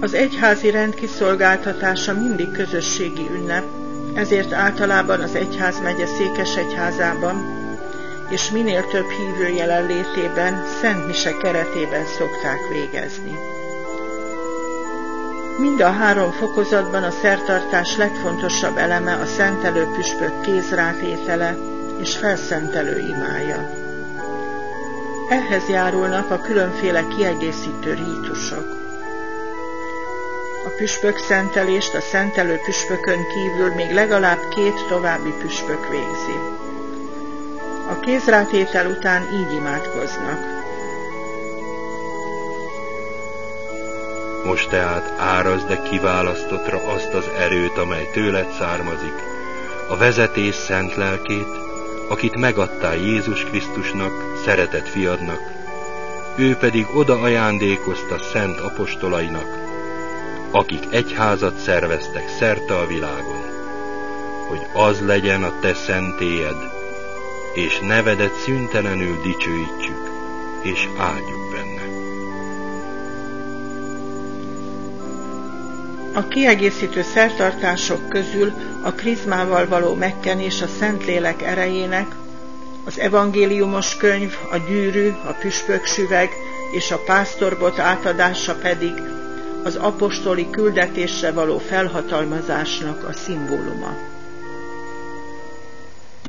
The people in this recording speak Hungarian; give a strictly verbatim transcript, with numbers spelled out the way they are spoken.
Az egyházi rend kiszolgáltatása mindig közösségi ünnep, ezért általában az egyházmegye székesegyházában és minél több hívő jelenlétében szent mise keretében szokták végezni. Mind a három fokozatban a szertartás legfontosabb eleme a szentelő püspök kézrátétele és felszentelő imája. Ehhez járulnak a különféle kiegészítő rítusok. A püspök szentelést a szentelő püspökön kívül még legalább két további püspök végzi. A kézrátétel után így imádkoznak. Most tehát árazd e kiválasztottra azt az erőt, amely tőled származik, a vezetés szent lelkét, akit megadtál Jézus Krisztusnak, szeretett fiadnak, ő pedig oda ajándékozta szent apostolainak, akik egyházat szerveztek szerte a világon, hogy az legyen a te szentélyed, és nevedet szüntelenül dicsőítsük, és áldjuk benne. A kiegészítő szertartások közül a krizmával való megkenés a Szentlélek erejének, az evangéliumos könyv, a gyűrű, a püspöksüveg és a pásztorbot átadása pedig az apostoli küldetésre való felhatalmazásnak a szimbóluma.